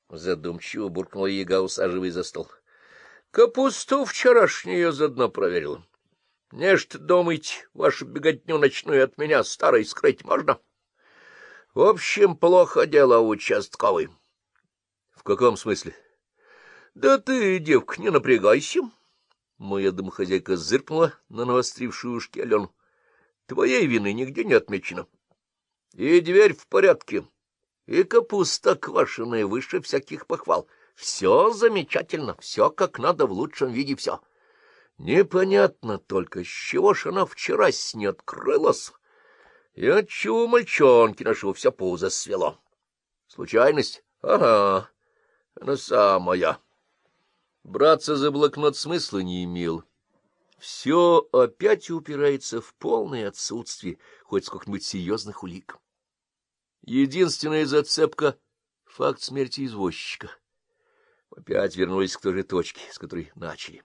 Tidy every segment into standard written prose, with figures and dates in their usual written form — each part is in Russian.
Задумчиво буркнула яга, усаживаясь за стол. — Капусту вчерашнюю я заодно проверила. Нечто думаете, вашу беготню ночную от меня старой скрыть можно? В общем, плохо дело, участковый. — В каком смысле? — Да ты, девка, не напрягайся. Моя домохозяйка зыркнула на навострившую ушки Алену. — Твоей вины нигде не отмечено. И дверь в порядке, и капуста квашеная выше всяких похвал. Все замечательно, все как надо, в лучшем виде все. Непонятно только, с чего ж она вчера не открылась, и отчего мальчонки нашего вся пузо свело. Случайность? Ага, она самая. Браться за блокнот смысла не имел. Все опять упирается в полное отсутствие хоть сколько-нибудь серьезных улик. Единственная зацепка — факт смерти извозчика. Опять вернулись к той же точке, с которой начали.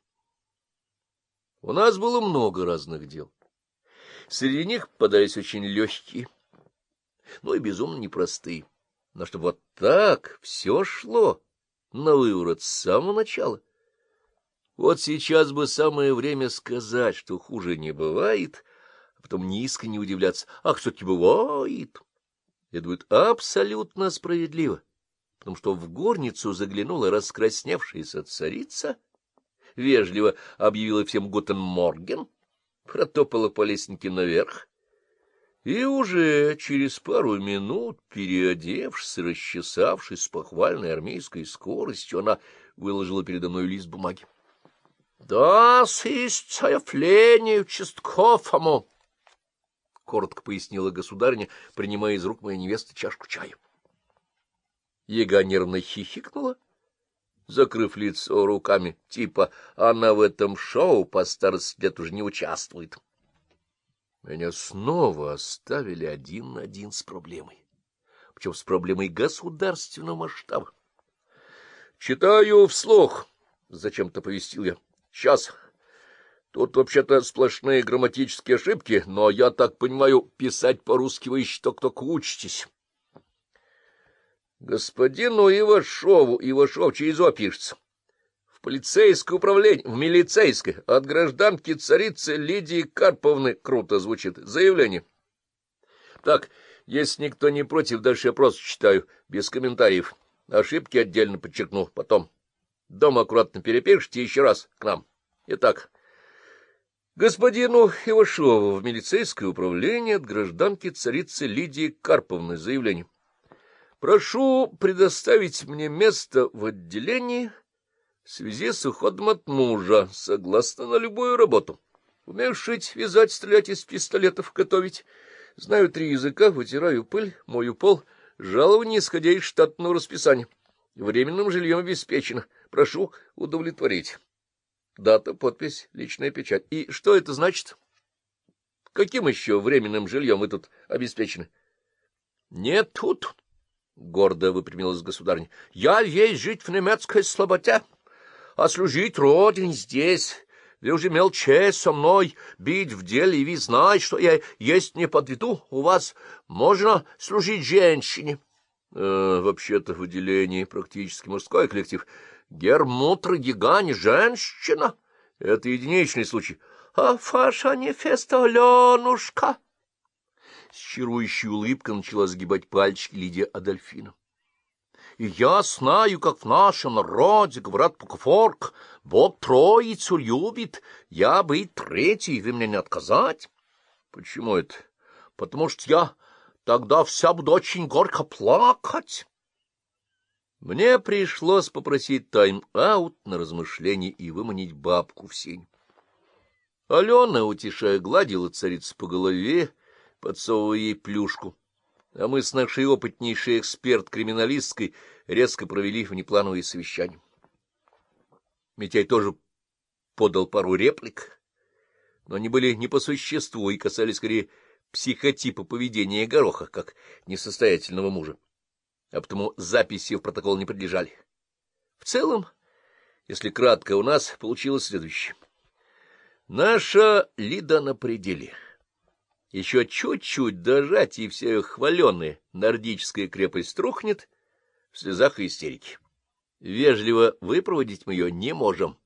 У нас было много разных дел. Среди них попадались очень легкие, но и безумно непростые. Но чтобы вот так все шло на выворот с самого начала. Вот сейчас бы самое время сказать, что хуже не бывает, а потом неискренне удивляться: ах, все-таки бывает. Это будет абсолютно справедливо, потому что в горницу заглянула раскрасневшаяся царица, вежливо объявила всем «Гутен Морген», протопала по лестнике наверх, и уже через пару минут, переодевшись, расчесавшись с похвальной армейской скоростью, она выложила передо мной лист бумаги. — Das ist заявление участковому, — коротко пояснила государыня, принимая из рук моей невесты чашку чая. Яга нервно хихикнула, закрыв лицо руками, типа она в этом шоу по старости лет уже не участвует. Меня снова оставили один на один с проблемой, причем с проблемой государственного масштаба. — Читаю вслух, — зачем-то повестил я. — Сейчас. Тут вообще-то сплошные грамматические ошибки, но, я так понимаю, писать по-русски вы еще только учитесь. Господину Ивашову, Ивашов через О пишется, в полицейское управление, в милицейское, от гражданки царицы Лидии Карповны, круто звучит, заявление. Так, если никто не против, дальше я просто читаю, без комментариев. Ошибки отдельно подчеркну потом. Дома аккуратно перепишите еще раз к нам. Итак, господину Ивашову в милицейское управление от гражданки царицы Лидии Карповны, заявление. Прошу предоставить мне место в отделении в связи с уходом от мужа, согласно на любую работу. Умею шить, вязать, стрелять из пистолетов, готовить. Знаю 3 языка, вытираю пыль, мою пол, жалование, исходя из штатного расписания. Временным жильем обеспечено. Прошу удовлетворить. Дата, подпись, личная печать. И что это значит? Каким еще временным жильем вы тут обеспечены? Нет тут. — гордо выпрямилась государыня. — Я есть жить в немецкой слободе, а служить родине здесь. Вы уже имел честь со мной бить в деле, и вы знаете, что я есть не подведу. У вас можно служить женщине. Вообще-то в отделении практически мужской коллектив. Гермутр Гигань — женщина. Это единичный случай. А ваша невеста Аленушка... С чарующей улыбкой начала сгибать пальчики Лидия Адольфина. — И я знаю, как в нашем народе говорят букворк, Бог троицу любит, я быть третий, вы мне не отказать. — Почему это? — Потому что я тогда вся буду очень горько плакать. Мне пришлось попросить тайм-аут на размышление и выманить бабку в сень. Алена, утешая, гладила царицу по голове, подсовывая ей плюшку, а мы с нашей опытнейшей эксперт-криминалисткой резко провели внеплановые совещания. Митяй тоже подал пару реплик, но они были не по существу и касались скорее психотипа поведения Гороха, как несостоятельного мужа, а потому записи в протокол не подлежали. В целом, если кратко, у нас получилось следующее. Наша Лида на пределе. Еще чуть-чуть дожать, и вся ее хваленая нордическая крепость рухнет в слезах и истерике. Вежливо выпроводить мы ее не можем.